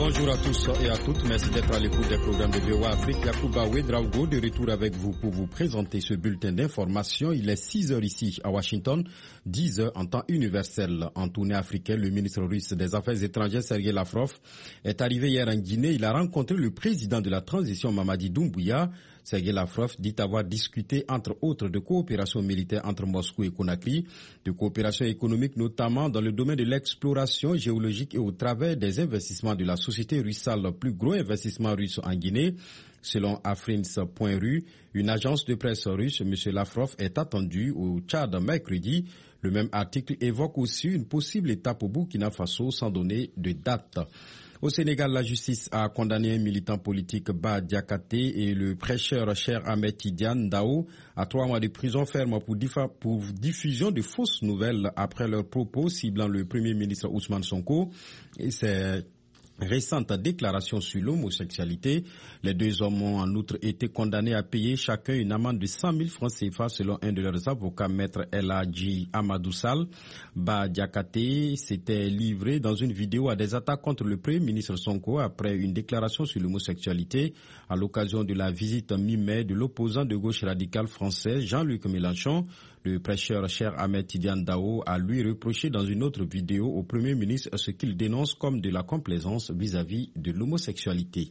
Bonjour à tous et à toutes, merci d'être à l'écoute des programmes de VOA Afrique. Yacouba Ouedraogo de retour avec vous pour vous présenter ce bulletin d'information. Il est 6h ici à Washington, 10h en temps universel. En tournée africaine, le ministre russe des Affaires étrangères Sergei Lavrov est arrivé hier en Guinée. Il a rencontré le président de la transition Mamadi Doumbouya. Sergei Lavrov dit avoir discuté entre autres de coopération militaire entre Moscou et Conakry, de coopération économique notamment dans le domaine de l'exploration géologique et au travers des investissements de la société Rusal, le plus gros investissement russe en Guinée. Selon Afrins.ru, une agence de presse russe, M. Lavrov est attendu au Tchad mercredi. Le même article évoque aussi une possible étape au Burkina Faso sans donner de date. Au Sénégal, la justice a condamné un militant politique Bah Diakhaté et le prêcheur Cheikh Ahmed Tidiane Dao à 3 mois de prison ferme pour diffusion de fausses nouvelles après leurs propos ciblant le Premier ministre Ousmane Sonko et ses récente déclaration sur l'homosexualité. Les deux hommes ont en outre été condamnés à payer chacun une amende de 100 000 francs CFA selon un de leurs avocats, maître El Hadji Amadou Sall. Bah Diakhaté s'était livré dans une vidéo à des attaques contre le Premier ministre Sonko après une déclaration sur l'homosexualité à l'occasion de la visite mi-mai de l'opposant de gauche radical français Jean-Luc Mélenchon. Le prêcheur Cheikh Ahmed Tidiane Dao a lui reproché dans une autre vidéo au Premier ministre ce qu'il dénonce comme de la complaisance vis-à-vis de l'homosexualité.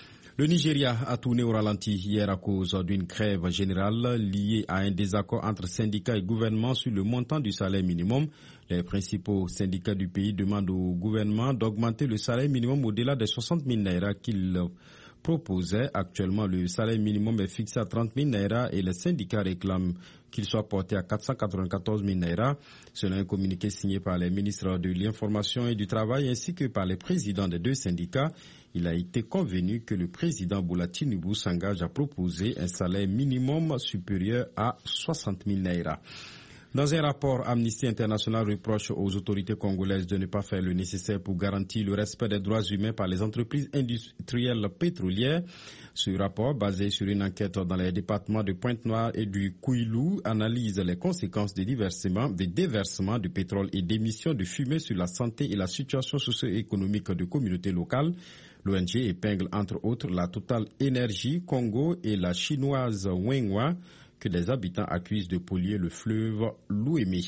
Le Nigeria a tourné au ralenti hier à cause d'une grève générale liée à un désaccord entre syndicats et gouvernement sur le montant du salaire minimum. Les principaux syndicats du pays demandent au gouvernement d'augmenter le salaire minimum au-delà des 60 000 naira qu'il proposait. Actuellement, le salaire minimum est fixé à 30 000 naira et les syndicats réclament qu'il soit porté à 494 000 naira. Selon un communiqué signé par les ministres de l'Information et du Travail ainsi que par les présidents des deux syndicats, il a été convenu que le président Bola Tinubu s'engage à proposer un salaire minimum supérieur à 60 000 naira. Dans un rapport, Amnesty International reproche aux autorités congolaises de ne pas faire le nécessaire pour garantir le respect des droits humains par les entreprises industrielles pétrolières. Ce rapport, basé sur une enquête dans les départements de Pointe-Noire et du Kouilou, analyse les conséquences des déversements de pétrole et d'émissions de fumée sur la santé et la situation socio-économique de communautés locales. L'ONG épingle entre autres la Total Energy Congo et la chinoise Wenhua, que des habitants accusent de polluer le fleuve Louémé.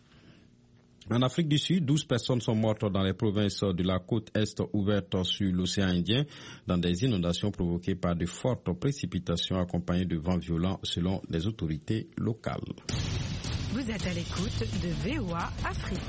En Afrique du Sud, 12 personnes sont mortes dans les provinces de la côte Est ouverte sur l'océan Indien dans des inondations provoquées par de fortes précipitations accompagnées de vents violents selon les autorités locales. Vous êtes à l'écoute de VOA Afrique.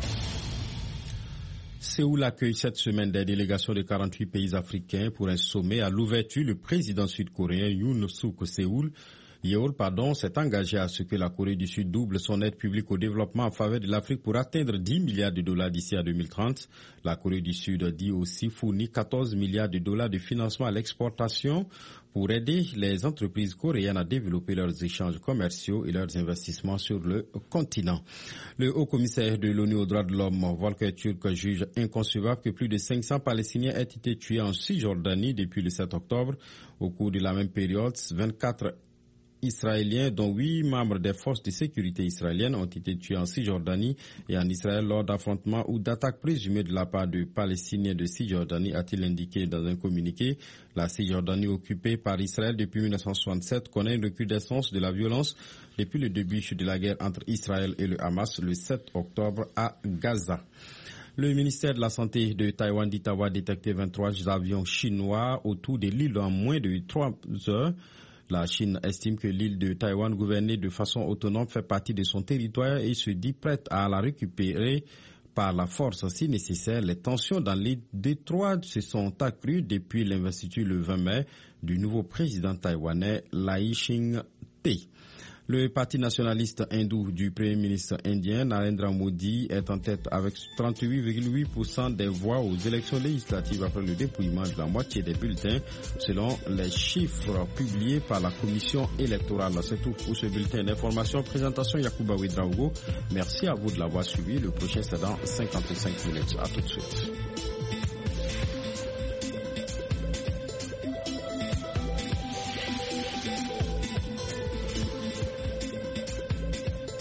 Séoul accueille cette semaine des délégations de 48 pays africains pour un sommet. À l'ouverture, le président sud-coréen Yoon Suk-Yeol s'est engagé à ce que la Corée du Sud double son aide publique au développement en faveur de l'Afrique pour atteindre 10 milliards de dollars d'ici à 2030. La Corée du Sud dit aussi fournir 14 milliards de dollars de financement à l'exportation pour aider les entreprises coréennes à développer leurs échanges commerciaux et leurs investissements sur le continent. Le haut-commissaire de l'ONU aux droits de l'homme, Volker Turk, juge inconcevable que plus de 500 Palestiniens aient été tués en Cisjordanie depuis le 7 octobre. Au cours de la même période, 24 Israéliens, dont 8 membres des forces de sécurité israéliennes, ont été tués en Cisjordanie et en Israël lors d'affrontements ou d'attaques présumées de la part de Palestiniens de Cisjordanie, a-t-il indiqué dans un communiqué. La Cisjordanie occupée par Israël depuis 1967 connaît une recrudescence de la violence depuis le début de la guerre entre Israël et le Hamas le 7 octobre à Gaza. Le ministère de la Santé de Taïwan dit avoir détecté 23 avions chinois autour de l'île en moins de 3 heures. La Chine estime que l'île de Taïwan, gouvernée de façon autonome, fait partie de son territoire et se dit prête à la récupérer par la force si nécessaire. Les tensions dans l'île détroit se sont accrues depuis l'investiture le 20 mai du nouveau président taïwanais Lai Ching-te. Le parti nationaliste hindou du Premier ministre indien Narendra Modi est en tête avec 38,8% des voix aux élections législatives après le dépouillement de la moitié des bulletins selon les chiffres publiés par la commission électorale. C'est tout pour ce bulletin d'information. Présentation Yacouba Ouedraogo. Merci à vous de l'avoir suivi. Le prochain c'est dans 55 minutes. À tout de suite.